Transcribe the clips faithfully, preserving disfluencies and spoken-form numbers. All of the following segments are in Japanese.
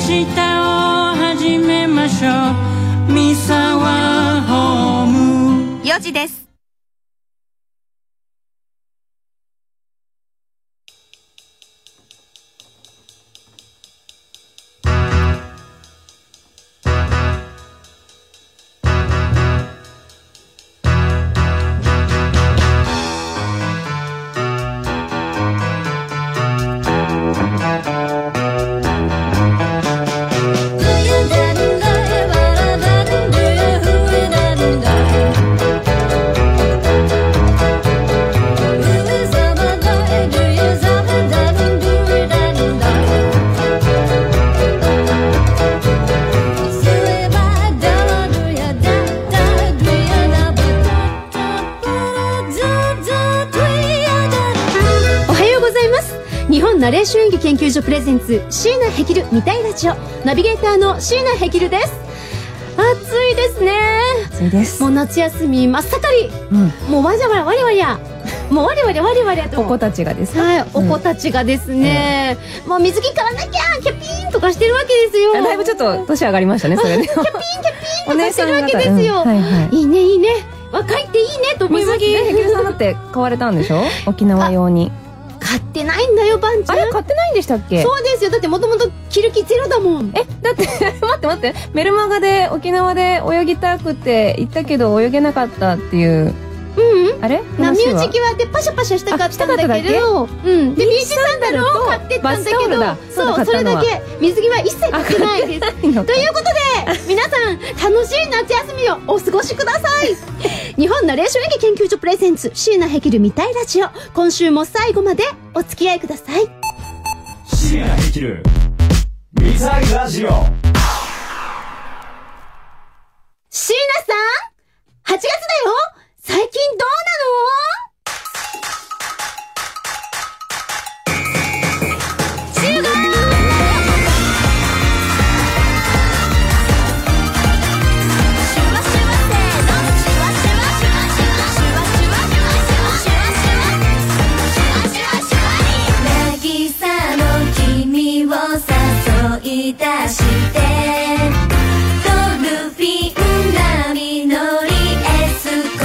を始めましょう。三沢ホームよじです。 ナレーション演技研究所プレゼンツ椎名ヘキル見たいラジオ、ナビゲーターの椎名ヘキルです。暑いですね。 暑いです。 もう夏休み真っ盛り、うん、もうわじゃわらわりわりやもうわりわりわりわりやとお子たちがですね、 はい、お子たちがですね、うん、もう水着買わなきゃキャピーンとかしてるわけですよ。 だいぶちょっと年上がりましたね、それでキャピーンキャピーンとかしてるわけですよ、うん、はいはい、いいねいいね、若いっていいねと思いますね。 水着ヘキルさんだって買われたんでしょ沖縄用に。 買ってないんだよ、バンちゃん。 あれ買ってないんでしたっけ？ そうですよ。だってもともと着る気ゼロだもん。 え、だって待って待って、メルマガで沖縄で泳ぎたくて行ったけど泳げなかったっていう。 うんうん、 あれ波打ち際でパシャパシャしたかったんだけど、うんでビーチサンダルを買ってったんだけど、そうそれだけ。水着は一切買ってないですということで皆さん楽しい夏休みをお過ごしください。日本ナレーション演技研究所プレゼンツ椎名ヘキル見たいラジオ、今週も最後までお付き合いください。 椎名ヘキル見たいラジオ。 椎名さん、はちがつだよ。最近どうなの？集合！渚の君を誘い出してドルフィン並み乗りエスコ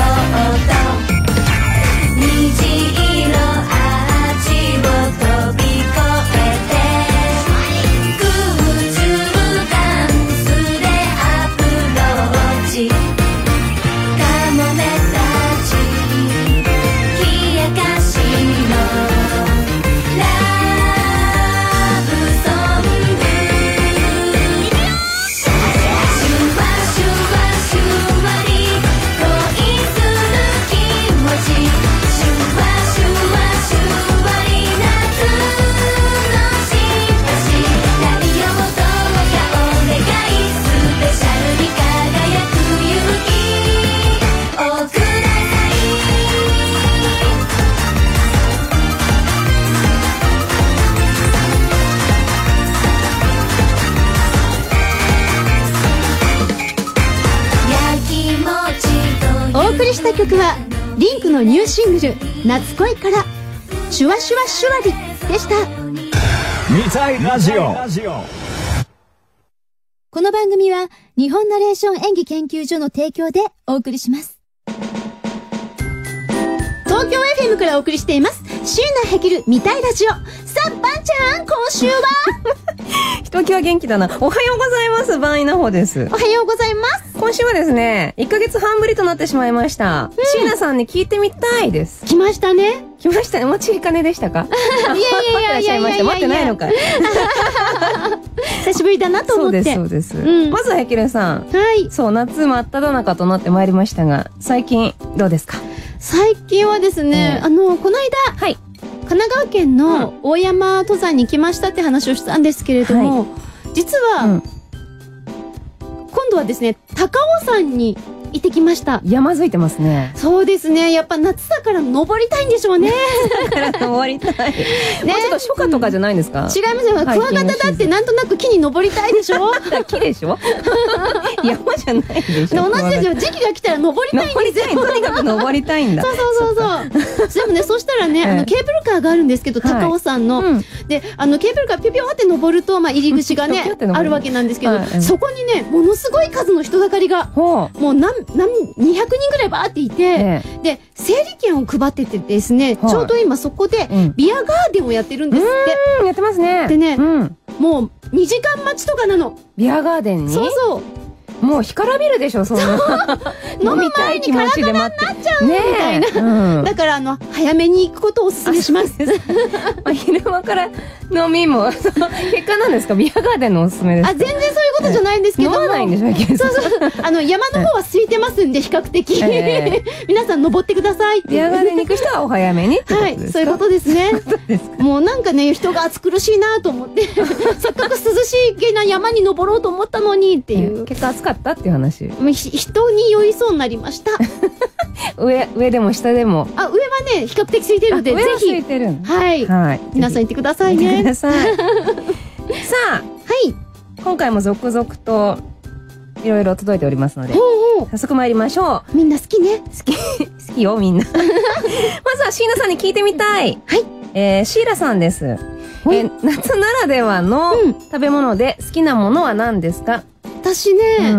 した曲はリンクのニューシングル「夏恋」から「シュワシュワシュワリ」でした。 見たいラジオ。 この番組は日本ナレーション演技研究所の提供でお送りします。東京 エフエム からお送りしています椎名ヘキル見たいラジオ。さあバンちゃん、今週はひときわ元気だな。おはようございます。バンイナホです。 おはようございます。 今週はですね、いっかげつはんぶりとなってしまいました。椎名さんに聞いてみたいです。 来ましたね。 来ましたね。待ち金でしたか？ いやいやいやいやいやいや待ってないのかい。 久しぶりだなと思って。 そうですそうです、うん、まずはヘキルさん、 はい、 そう夏真っ只中となってまいりましたが、最近どうですか？ 最近はですね、うん、あのこの間、はい、神奈川県の大山登山に行きましたって話をしたんですけれども、はい、実は、うん、今度はですね高尾山に行ってきました。 山付いてますね。 そうですね。やっぱ夏だから登りたいんでしょうね。 だから登りたい。ね、もうちょっと初夏とかじゃないんですか？ 違いますよ。クワガタだってなんとなく木に登りたいでしょ？ 木でしょ？山じゃないでしょ？ 同じですよ。時期が来たら登りたいんですよ。 とにかく登りたいんだ。 そうそうそうそう。でもね、そしたらね、あのケーブルカーがあるんですけど、高尾山の、で、あのケーブルカーピョピョって登ると、まあ入り口がねあるわけなんですけど、そこにね、ものすごい数の人だかりがもう何何にひゃくにんぐらいバーっていて、で整理券を配っててですね、ちょうど今そこでビアガーデンをやってるんですって。 やってますね。 でね、もうにじかん待ちとかなの。 ビアガーデンに。 そうそう。 もう干からびるでしょ、そんな。 飲みたい気持ちで待って。なっちゃうみたいな。だからあの早めに行くことをお勧めします。 昼間から飲みも結果なんですか？ビアガーデンのおすすめですか？ あ、全然そういうことじゃないんですけども。 飲まないんでしょ？ そうそう。あの山の方は空いてますんで比較的皆さん登ってください。 ビアガーデンに行く人はお早めにってことですか？はい、そういうことですね。もうなんかね、人が暑苦しいなと思ってせっかく涼しいげな山に登ろうと思ったのにっていう。 結果暑かったっていう話。 人に酔いそうになりました。 上上でも下でも。 あ、上はね比較的空いてるので、ぜひ。 空いてる。 はいはい。皆さん行ってくださいね。 行ってください。さあ、 はい。 今回も続々といろいろ届いておりますので、早速参りましょう。みんな好きね。 好き好きよみんな。まずは椎名さんに聞いてみたい。 はい。 えー、シーラさんです。えー、夏ならではの食べ物で好きなものは何ですか？ 私ね、うん、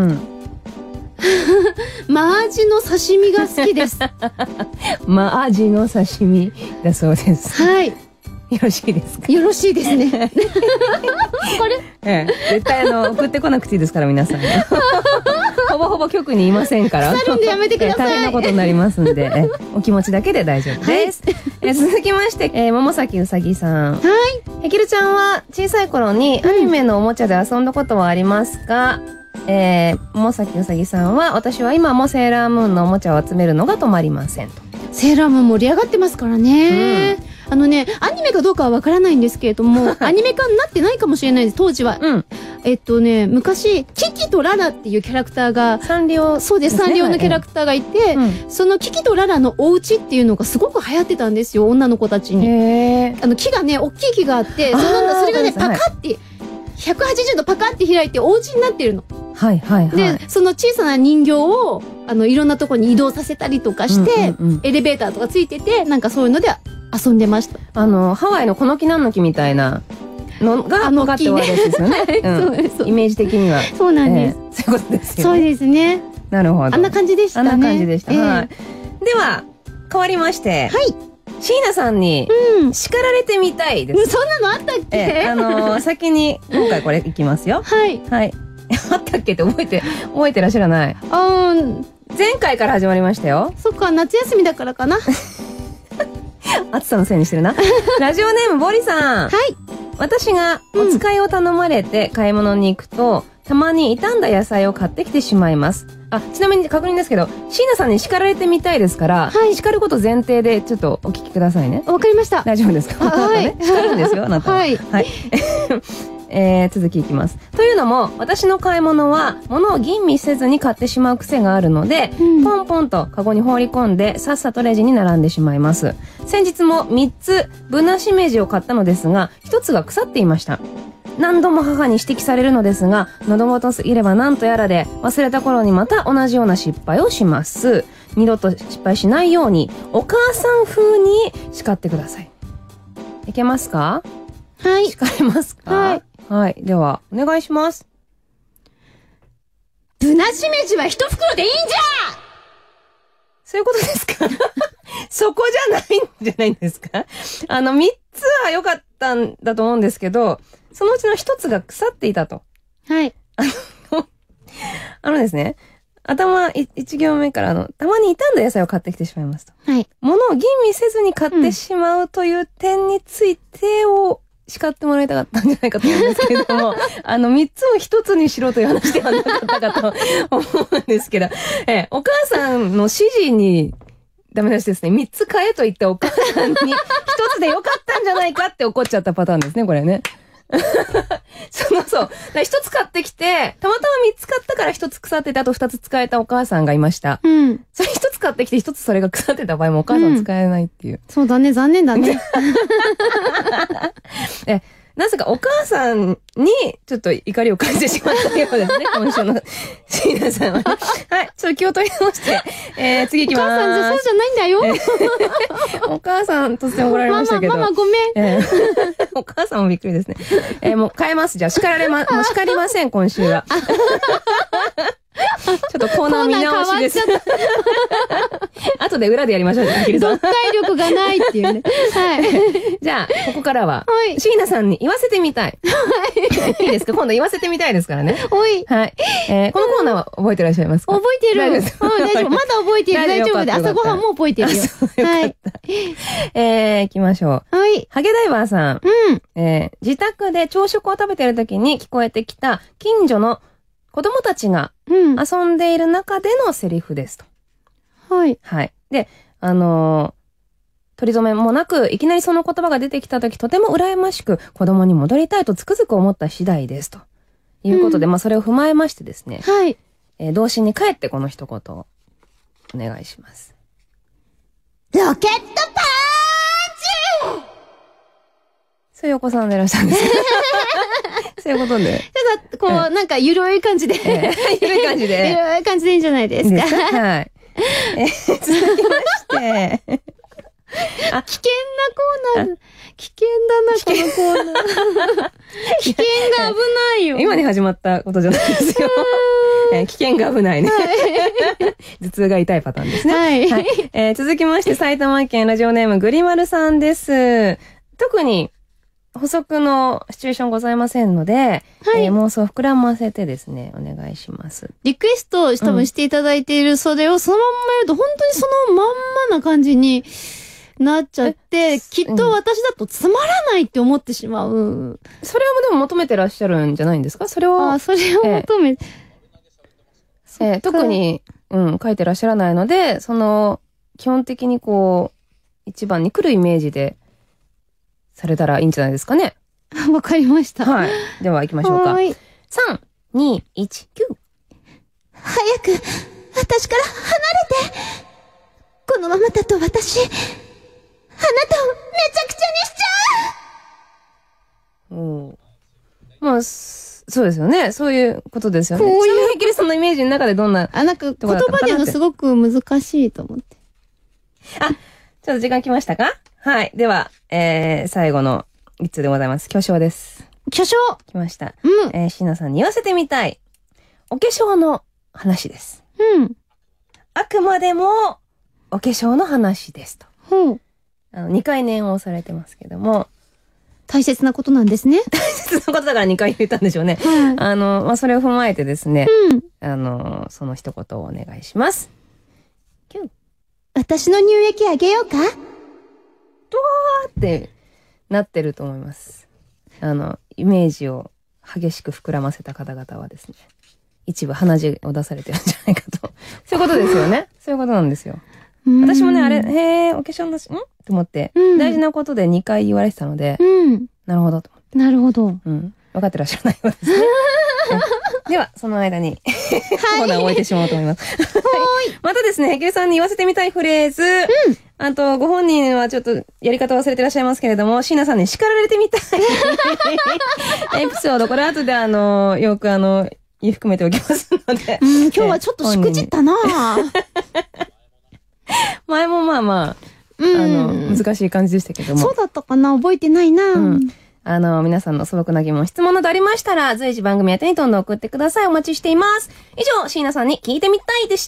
マアジの刺身が好きです。 マアジの刺身だそうです。 はい。よろしいですか？ よろしいですね。これ、 ええ、絶対あの送ってこなくていいですから皆さん。ほぼほぼ局にいませんから。 腐るんでやめてください。 大変なことになりますんで、お気持ちだけで大丈夫です。はい、え続きまして、えー、桃崎うさぎさん。 はい。 へきるちゃんは小さい頃にアニメのおもちゃで遊んだことはありますか？うん、えー、桃崎うさぎさんは、私は今もセーラームーンのおもちゃを集めるのが止まりませんと。 セーラームーン盛り上がってますからね。うん、あのね、アニメかどうかはわからないんですけれども、アニメ化になってないかもしれないです、当時は。うん、えっとね、昔、キキとララっていうキャラクターが、 サンリオ、 そうです、サンリオのキャラクターがいて、うん、そのキキとララのお家っていうのがすごく流行ってたんですよ、女の子たちに。 へあの、木がね、大きい木があって、そのそれがね、パカって、ひゃくはちじゅうどパカって開いてお家になってるの。 はいはいはい。 で、その小さな人形を、あの、いろんなとこに移動させたりとかして、うんうんうん、エレベーターとかついてて、なんかそういうので遊んでました。 あの、ハワイのこの木なんの木みたいなのが、のがって終わるやつですよね。そうです。イメージ的には。 そうなんです。 えー、そういうことですよね。 そうですね。 なるほど。 あんな感じでしたね。 あんな感じでした。えー、はい。では、変わりまして。 はい。 椎名さんに、叱られてみたいです。 うん、そんなのあったっけ？ えー、あのー、先に、今回これいきますよ。 はい。 はい。あったっけって覚えて、覚えてらっしゃらない。 あー、 前回から始まりましたよ。 そっか、夏休みだからかな。 暑さのせいにしてるな。ラジオネームボリさん。 はい。 私がお使いを頼まれて買い物に行くと、うん、たまに傷んだ野菜を買ってきてしまいます。あ、ちなみに確認ですけど、椎名さんに叱られてみたいですから、はい、叱ること前提でちょっとお聞きくださいね。 わかりました。 大丈夫ですか？はい。叱るんですよ、あなたは。 はい。 はい。えー、続きいきます。というのも、私の買い物は、物を吟味せずに買ってしまう癖があるので、うん、ポンポンとカゴに放り込んで、さっさとレジに並んでしまいます。先日もみっつ、ぶなしめじを買ったのですが、ひとつが腐っていました。何度も母に指摘されるのですが、喉元すぎれば何とやらで、忘れた頃にまた同じような失敗をします。二度と失敗しないように、お母さん風に叱ってください。いけますか？ はい。 叱れますか？はい。はい。では、お願いします。 ぶなしめじは一袋でいいんじゃ！ そういうことですか？そこじゃないんじゃないんですか？あの、三つは良かったんだと思うんですけど、そのうちの一つが腐っていたと。 はい。 あの、あのですね、頭一行目からあの、たまに傷んだ野菜を買ってきてしまいますと。 はい。 物を吟味せずに買ってしまうという点についてを、叱ってもらいたかったんじゃないかと思うんですけれども、あの、三つを一つにしろという話ではなかったかと思うんですけど、え、お母さんの指示に、ダメ出しですね。三つ買えと言ったお母さんに、一つでよかったんじゃないかって怒っちゃったパターンですね、これね。 そのそう。一つ買ってきて、たまたま三つ買ったから一つ腐ってて、あと二つ使えたお母さんがいました。 うん。 それ一つ買ってきて、一つそれが腐ってた場合もお母さん使えないっていう。うん、 そうだね、残念だね。 え、なぜかお母さんにちょっと怒りを感じてしまったようですね、今週の椎名さんは。はい、ちょっと気を取り直して、えー、次行きます。 お母さんじゃそうじゃないんだよ。 お母さん突然怒られましたけど。 ママ、ママごめん。 えー、お母さんもびっくりですね。えー、もう変えます。じゃあ叱られま、もう叱りません、今週は。ちょっとコーナー見直しです。後で裏でやりましょう。 読解力がないっていうね。はい。 じゃあ、ここからは、 はい。 椎名さんに言わせてみたい。はい。いいですか？今度言わせてみたいですからね。 おい。 はい。えー、このコーナーは覚えてらっしゃいますか？ 覚えてる。 大丈夫です。 うん、大丈夫。まだ覚えてる。大丈夫で。朝ごはんも覚えてるよ。はい。 えー、行きましょう。 はい。 ハゲダイバーさん。 うん。 えー、自宅で朝食を食べてる時に聞こえてきた近所の子供たちが遊んでいる中でのセリフですと。 はい。 はい。で、あのー、取り留めもなく、いきなりその言葉が出てきたとき、とても羨ましく、子供に戻りたいとつくづく思った次第です。ということで、うん、まあ、それを踏まえましてですね。 はい。 えー、童心に帰ってこの一言を、お願いします。 ロケットパンチそういうお子さんでいらっしゃるんですそういうことで。 ただ、こう、えー、なんか、ゆるい感じで。 えー、ゆるい感じで。 ゆるい感じでいいんじゃないですか。 ですかはい。えー、続きまして。 あ、危険なコーナー。危険だな、このコーナー。危険が危ないよ。 今に始まったことじゃないですよ。えー、危険が危ないね。はい、頭痛が痛いパターンですね。 はい。 はい、えー、続きまして、埼玉県ラジオネームグリマルさんです。特に補足のシチュエーションございませんので、はい、えー、妄想膨らませてですね、お願いします。 リクエスト多分していただいているそれをそのまんま言うと、本当にそのまんまな感じになっちゃって、きっと私だとつまらないって思ってしまう。 それをでも求めてらっしゃるんじゃないんですか？それを。 あ、それを求めて。 えーえー、特に、うん、書いてらっしゃらないので、その、基本的にこう、一番に来るイメージで、されたらいいんじゃないですかね。 わかりました。 はい。では行きましょうか。はい。さん、に、いち、きゅう。 早く、私から離れて。このままだと私、あなたをめちゃくちゃにしちゃう。 おー。まあ、そうですよね。そういうことですよね。こういう。ヒキリさんのイメージの中でどんな。 あ、なんか言葉でのすごく難しいと思って。 あ、ちょっと時間来ましたか？はい。では、えー、最後の一通でございます。巨匠です。 巨匠来ました。 うん。 えー、椎名さんに言わせてみたい。お化粧の話です。 うん。 あくまでも、お化粧の話ですと。 うん。 あの、にかい念をされてますけども。 大切なことなんですね。 大切なことだからにかい言ったんでしょうね。 はい。 あの、まあ、それを踏まえてですね。 うん。 あの、その一言をお願いします。キュン。 私の乳液あげようか？ ドワーってなってると思います。あの、イメージを激しく膨らませた方々はですね、一部鼻血を出されてるんじゃないかと。そういうことですよね。そういうことなんですよ。私もね、あれ、へー、お化粧のし、んと思って、うん、大事なことでにかい言われてたので、 うん、なるほどと思って。 なるほど。 うん。分かってらっしゃらないようですね。では、その間に、コーナーを終えてしまおうと思います。はい。またですね、ヘキルさんに言わせてみたいフレーズ。うん。あと、ご本人はちょっとやり方忘れてらっしゃいますけれども、椎名さんに叱られてみたい。エピソード、これ後であの、よくあの、言い含めておきますので。 うん、今日はちょっとしくじったな前もまあまあ、うん、あの、難しい感じでしたけども。 そうだったかな？覚えてないな、 うん、あの、皆さんの素朴な疑問、質問などありましたら、随時番組宛てにどんどん送ってください。お待ちしています。以上、椎名さんに聞いてみたいでした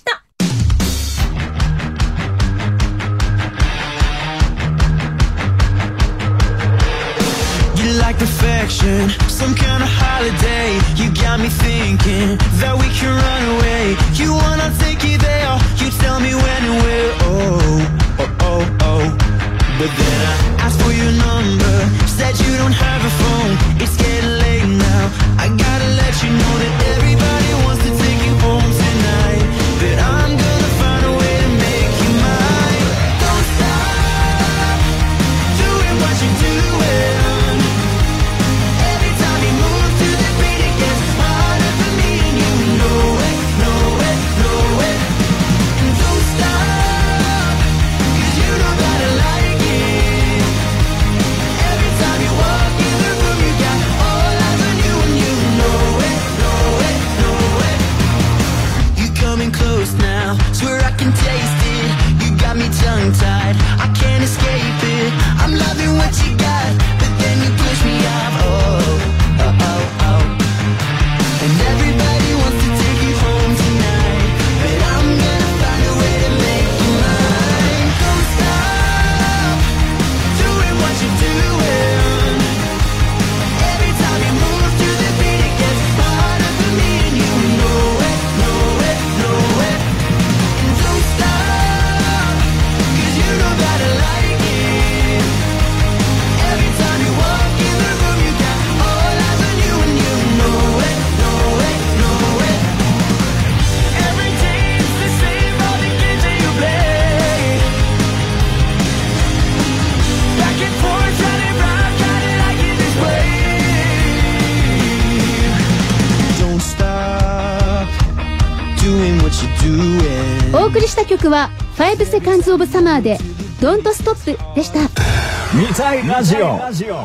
。You like perfection, some kind of holiday. You got me thinking that we can run away. You wanna take it there, you tell me when and where. Oh, oh, oh, oh. But then I asked for your number, said you don't have a phone. It's getting late now, I gotta let you know that everybody wants to take you home tonight. But I'm gonna find a way to make you mine. Don't stop doing what you're doing. Every time お送りした曲はファイブセカンズオブサマーで Don't Stop でした。 見たいラジオ。 東京 エ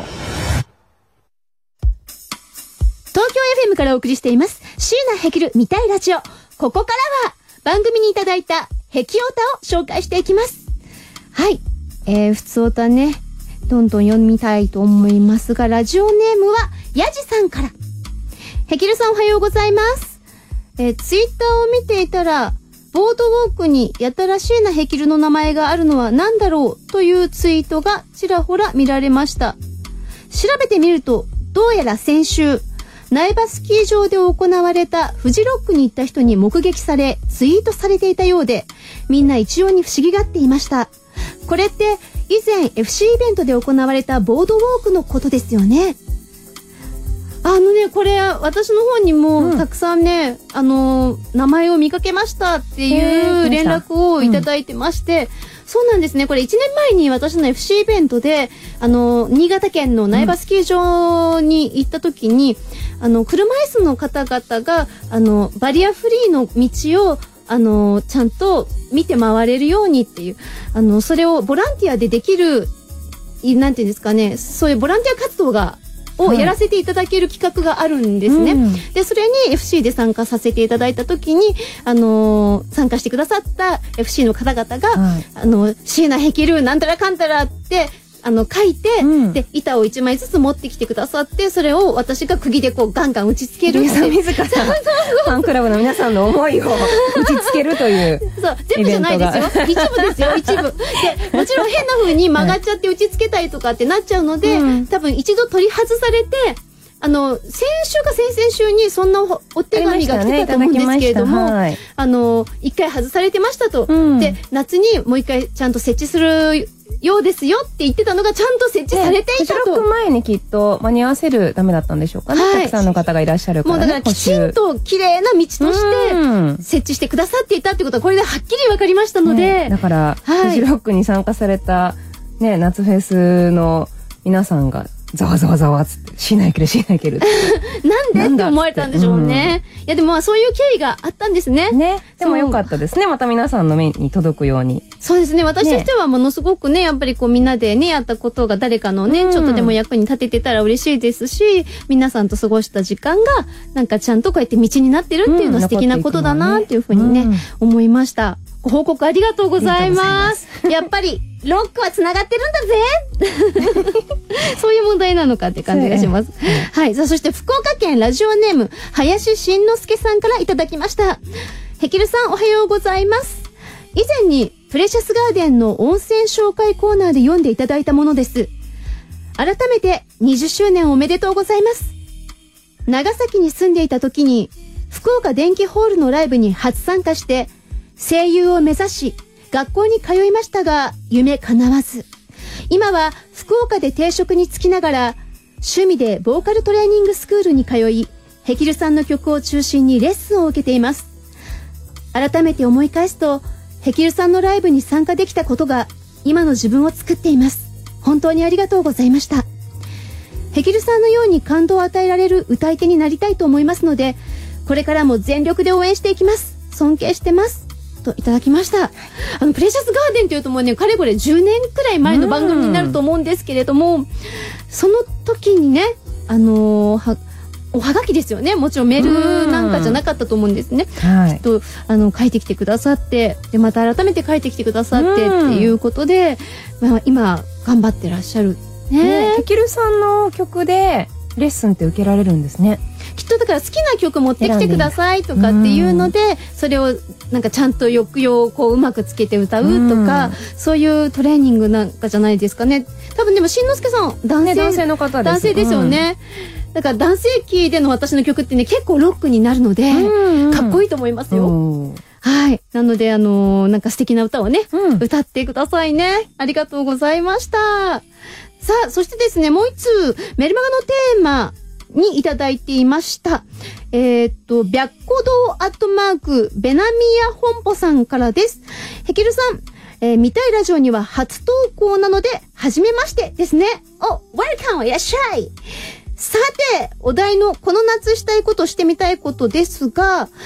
フエム からお送りしています椎名ヘキル見たいラジオ。ここからは番組にいただいたヘキオタを紹介していきます。はい、えー、ふつおたねどんどん読みたいと思いますが、ラジオネームはやじさんから。ヘキルさんおはようございます。えー、ツイッターを見ていたらボードウォークにやたら椎名ヘキルの名前があるのは何だろうというツイートがちらほら見られました。調べてみるとどうやら先週苗場スキー場で行われたフジロックに行った人に目撃されツイートされていたようで、みんな一様に不思議がっていました。これって以前 エフシー イベントで行われたボードウォークのことですよね。あのね、これ私の方にもたくさんね、うん、あの名前を見かけましたっていう連絡をいただいてまして、うん、そうなんですね。これいちねんまえに私の エフシー イベントであの新潟県の苗場スキー場に行った時に、うん、あの車椅子の方々があのバリアフリーの道をあのちゃんと見て回れるようにっていう、あのそれをボランティアでできるなんていうんですかね、そういうボランティア活動がをやらせていただける企画があるんですね、はい、うん、でそれに エフシー で参加させていただいた時に、あのー、参加してくださった エフシー の方々が、はい、あの椎名ヘキルなんたらかんたらってあの書いて、うん、で板をいちまいずつ持ってきてくださって、それを私が釘でこうガンガン打ち付けるって。 自らファンクラブの皆さんの思いを打ち付けるというそう全部じゃないですよ、一部ですよ、一部でもちろん変な風に曲がっちゃって打ち付けたりとかってなっちゃうので、はい、多分一度取り外されて、あの先週か先々週にそんな お, お手紙が来てたと思うんですけれども、あ、ね、はい、あの一回外されてましたと、うん、で夏にもう一回ちゃんと設置するようですよって言ってたのがちゃんと設置されていたと。 フジロック前にきっと間に合わせるためだったんでしょうかね、はい、たくさんの方がいらっしゃるからね。 もうだからきちんと綺麗な道として設置してくださっていたってことはこれではっきり分かりましたので、ね、 だから、はい、フジロックに参加された、ね、夏フェスの皆さんがざわざわざわっつってしないけるしないけるなんでって思われたんでしょうね、うん、いやでもまあそういう経緯があったんですね。 ね、でもよかったですね、また皆さんの目に届くように。 そうですね、私としてはものすごくね、やっぱりこうみんなでねやったことが誰かのね、うん、ちょっとでも役に立ててたら嬉しいですし、皆さんと過ごした時間がなんかちゃんとこうやって道になってるっていうのは素敵なことだなっていうふうにね、うん、思いました。ご報告ありがとうございます。やっぱりロックはつながってるんだぜそういう問題なのかって感じがします。はい。さあ、そして福岡県ラジオネーム林慎之介さんからいただきました。ヘキルさんおはようございます。以前にプレシャスガーデンの温泉紹介コーナーで読んでいただいたものです。改めてにじゅっしゅうねんおめでとうございます。長崎に住んでいた時に福岡電気ホールのライブに初参加して声優を目指し学校に通いましたが夢叶わず、今は福岡で定職に就きながら趣味でボーカルトレーニングスクールに通い、ヘキルさんの曲を中心にレッスンを受けています。改めて思い返すとヘキルさんのライブに参加できたことが今の自分を作っています。本当にありがとうございました。ヘキルさんのように感動を与えられる歌い手になりたいと思いますので、これからも全力で応援していきます。尊敬してますといただきました。あのプレシャスガーデンというともうね、かれこれじゅうねんくらい前の番組になると思うんですけれども、その時にね、あのー、はおはがきですよね、もちろんメールなんかじゃなかったと思うんですね、はい、きっとあの書いてきてくださって、でまた改めて書いてきてくださってっていうことで、まあ、今頑張ってらっしゃるね。 ヘキルさんの曲でレッスンって受けられるんですね。 きっとだから好きな曲持ってきてくださいとかっていうので、それをなんかちゃんと抑揚をこううまくつけて歌うとか、そういうトレーニングなんかじゃないですかね。多分でもしんのすけさん男性、 ね、男性の方です。 男性ですよね、うん、だから男性キーでの私の曲ってね結構ロックになるので、うんうん、かっこいいと思いますよ。はい。なのであのー、なんか素敵な歌をね、うん、歌ってくださいね。ありがとうございました。さあ、そしてですね、もう一通メルマガのテーマにいただいていました。えー、っと、白虎堂アットマーク、ベナミヤ本舗さんからです。ヘキルさん、えー、見たいラジオには初投稿なので、はじめましてですね。お、ウェルカムいらっしゃい。さて、お題のこの夏したいことしてみたいことですが、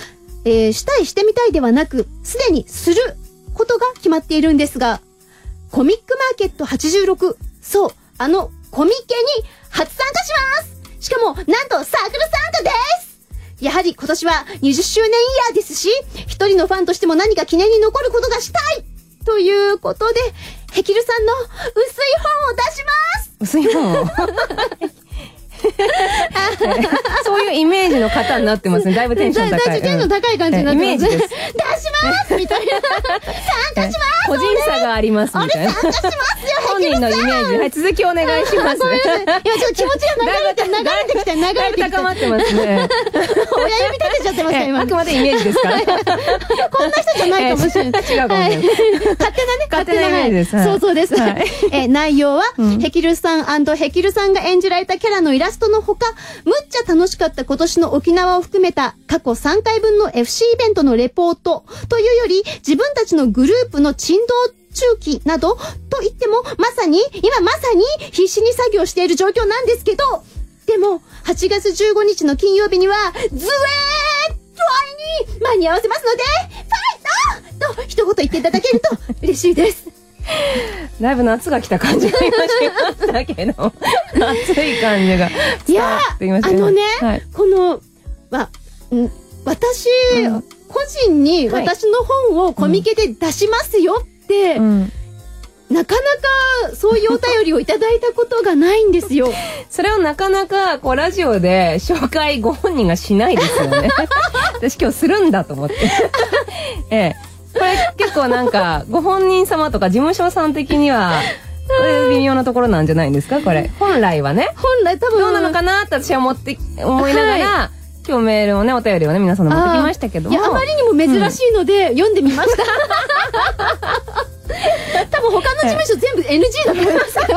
えー、したいしてみたいではなく、すでにすることが決まっているんですが、コミックマーケットはちじゅうろく、そう、あのコミケに初参加します。しかも、なんとサークル参加です。やはり今年はにじゅっしゅうねんイヤーですし、一人のファンとしても何か記念に残ることがしたいということで、ヘキルさんの薄い本を出します。 薄い本をそういうイメージの方になってますね。だいぶテンション高い。 だいぶテンション高い感じになってます。イメージです。出しますみたいな。参加します。 個人差がありますみたいな。 参加しますよ、 本人のイメージ。はい、続きお願いします。 今ちょっと気持ちが流れて、流れてきて、流れてきて。 だいぶ高まってますね。 親指立てちゃってますか、今。 あくまでイメージですから。 こんな人じゃないかもしれない。 違うかもしれない。 勝手なね、 勝手なイメージです。 そうそうです。え、内容は、ヘキルさん&ヘキルさんが演じられたキャラのイラストのほか、むっちゃ楽しかった今年の沖縄を含めた過去さんかいぶんの エフシー イベントのレポートというより、自分たちのグループの珍道中期などと言っても、まさに、今まさに必死に作業している状況なんですけど、でも、はちがつじゅうごにちの金曜日には、ズエーッと会いに間に合わせますので、ファイトと一言言っていただけると嬉しいです。 だいぶ夏が来た感じがしましたけど、暑い感じが。 いやー、あのね、はい、この、ま、ん私、うん、個人に私の本をコミケで出しますよって、うんうん、なかなかそういうお便りをいただいたことがないんですよ。 それをなかなかこうラジオで紹介ご本人がしないですよね。私今日するんだと思って。ええ、これ結構なんかご本人様とか事務所さん的にはこれ微妙なところなんじゃないんですか、これ。本来はね。 本来多分どうなのかなって私は思って思いながら、はい、今日メールをね、お便りをね、皆さんの持ってきましたけども。 いや、あまりにも珍しいので、うん、読んでみました。多分他の事務所全部 エヌジー だと思いますから。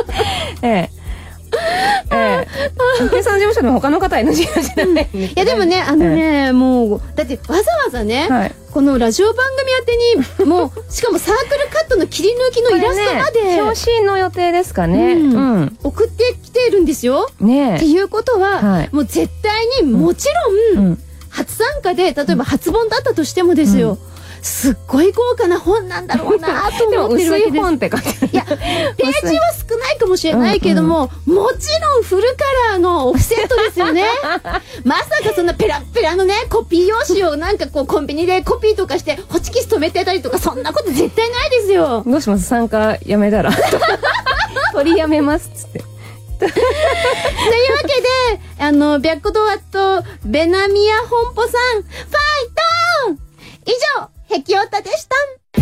ええ。ええ。計算事務所でも他の方 エヌジー なんじゃないんですか、ね。 いやでもね、あのね、ええ、もう、だってわざわざね、はい、このラジオ番組宛てに、もう、しかもサークルカットの切り抜きのイラストまで。 ね、表紙の予定ですかね。うん。うん、 送ってきているんですよ。 ねえ。 っていうことは、はい、もう絶対にもちろん、うん、初参加で、例えば初本だったとしてもですよ。うん、すっごい豪華な本なんだろうなと思ってるわけです。 薄い本って書いてある。 いや、ページは少ないかもしれないけども、うんうん、もちろんフルカラーのオフセットですよね。まさかそんなペラッペラのね、コピー用紙をなんかこうコンビニでコピーとかしてホチキス止めてたりとか、そんなこと絶対ないですよ。 どうします？参加やめたら。取りやめますっつって。 というわけで、あの、白子ドアとベナミア本舗さん、ファイト以上、ヘキオタでした。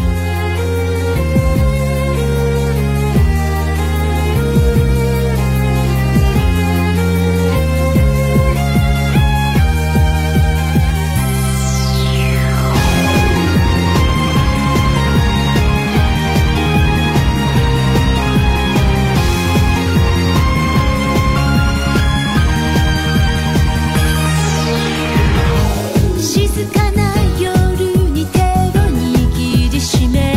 静かな夜に手を握りしめ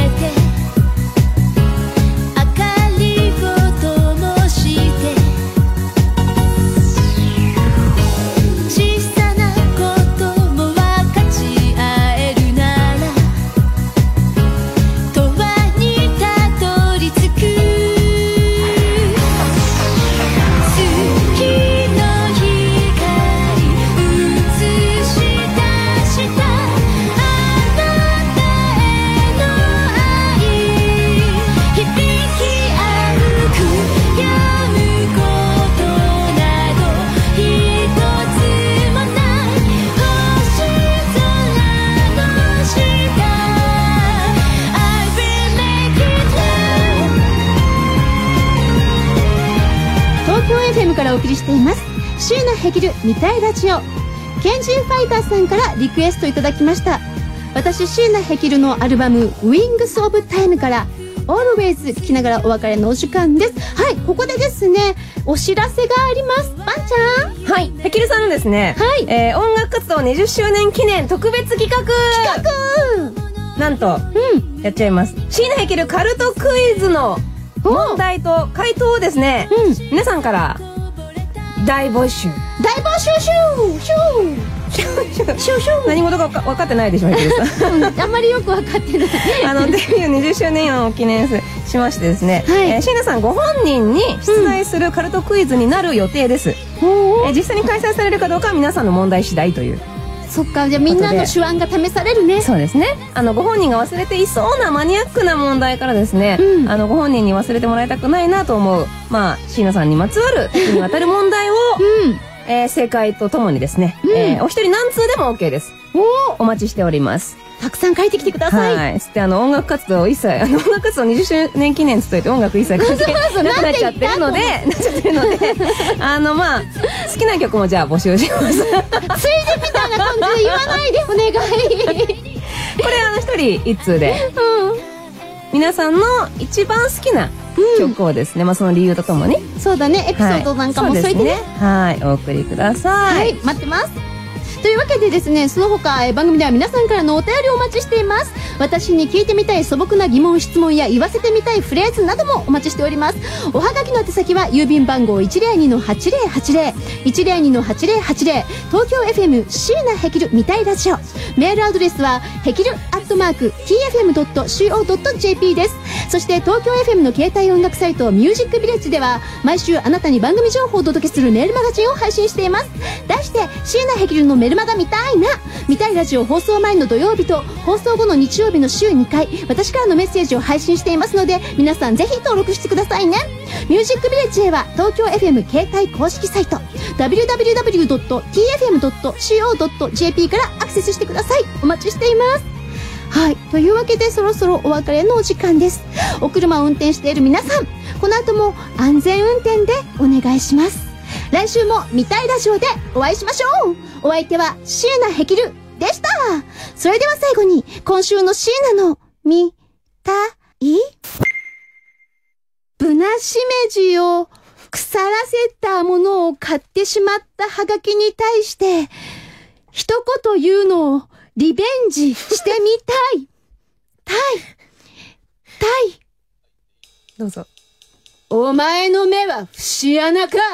お送りしていますシューナヘキル見たいラジオ。ケンジンファイターさんからリクエストいただきました。私シューナヘキルのアルバム Wings of Time からAlways 聴きながらお別れのお時間です。はい、ここでですねお知らせがあります。パンちゃん。 はい、ヘキルさんのですね、はい、えー、音楽活動にじゅっしゅうねん記念特別企画企画なんと、うん、やっちゃいます。シーナヘキルカルトクイズの問題と回答をですね、うん、皆さんから大募集。 大募集シューシューシューシューシュー。 何事か分かってないでしょ、ヒデさん。 うん、あんまりよく分かってない。 あのデビューにじゅっしゅうねんを記念しましてですね、 はい、 えー、椎名さんご本人に出題するカルトクイズになる予定です。うん、えー、実際に開催されるかどうかは皆さんの問題次第という。 そっか、じゃあみんなの手腕が試されるね。 そうですね。あのご本人が忘れていそうなマニアックな問題からですね、うん、あのご本人に忘れてもらいたくないなと思う、まあ椎名さんにまつわる時にわたる問題を、うん、えー、正解とともにですね、うん、えー、お一人何通でも OK です。おお待ちしております。 たくさん書いてきてください。 はい。で、あの音楽活動一切、あの音楽活動にじゅっしゅうねん記念つといて音楽一切関係なくなっちゃってるので、なっちゃってるので、あのまあ好きな曲もじゃあ募集します。ついでみたいな感じで言わないでお願い。 これあの一人一通で、うん、皆さんの一番好きな曲をですね、うん、まあその理由とともに、 そうだね、エピソードなんかも添えてね、 はい、お送りください。 はい、待ってます。というわけでですね、その他、え番組では皆さんからのお便りをお待ちしています。私に聞いてみたい素朴な疑問質問や言わせてみたいフレーズなどもお待ちしております。おはがきの宛先は郵便番号 いちまるにのはちまるはちまる いちまるにのはちまるはちまる 東京 エフエム 椎名ヘキルみたいラジオ。メールアドレスはヘキルアットマーク ティーエフエムドットシーオードットジェーピー です。そして東京 エフエム の携帯音楽サイトミュージックビレッジでは毎週あなたに番組情報をお届けするメールマガジンを配信しています。題して椎名ヘキルのメルマガ見たいな、見たいラジオ放送前の土曜日と放送後の日曜日の週にかい、私からのメッセージを配信していますので、皆さんぜひ登録してくださいね。ミュージックビレッジへは東京 エフエム 携帯公式サイト ダブリューダブリューダブリュードットティーエフエムドットシーオードットジェーピー からアクセスしてください。お待ちしています。はい、というわけでそろそろお別れのお時間です。お車を運転している皆さん、この後も安全運転でお願いします。来週も見たいラジオでお会いしましょう。お相手は椎名ヘキルでした。それでは最後に今週の椎名の見たいぶなしめじを腐らせたものを買ってしまったハガキに対して一言言うのをリベンジしてみたい。たい。たい。 どうぞ。 お前の目は節穴か。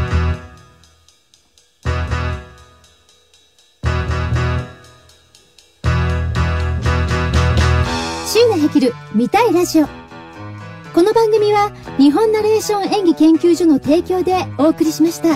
椎名ヘキル見たいラジオ。この番組は日本ナレーション演技研究所の提供でお送りしました。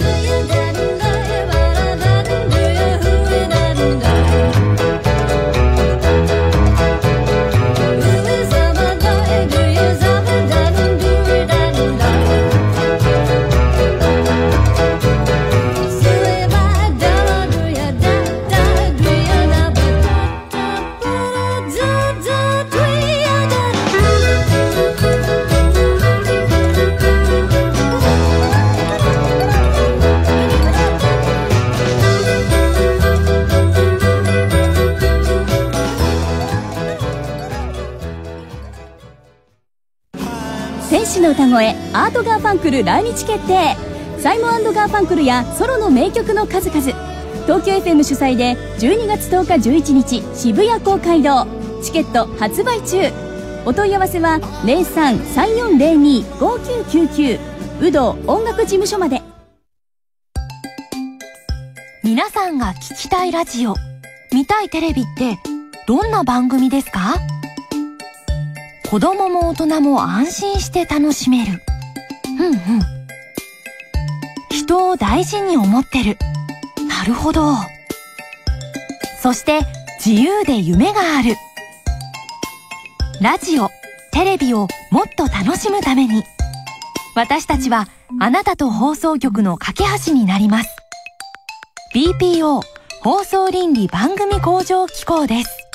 天使の歌声アート・ガーファンクル来日決定。サイモン&ガーファンクルやソロの名曲の数々。東京 エフエム 主催でじゅうにがつとおかじゅういちにち渋谷公会堂。チケット発売中。お問い合わせは ゼロさん さんよんゼロに ごきゅうきゅうきゅう 有働音楽事務所まで。 皆さんが聞きたいラジオ、見たいテレビってどんな番組ですか？子供も大人も安心して楽しめる。うんうん。人を大事に思ってる。なるほど。そして自由で夢がある。ラジオ、テレビをもっと楽しむために、私たちはあなたと放送局の架け橋になります。ビーピーオー 放送倫理番組向上機構です。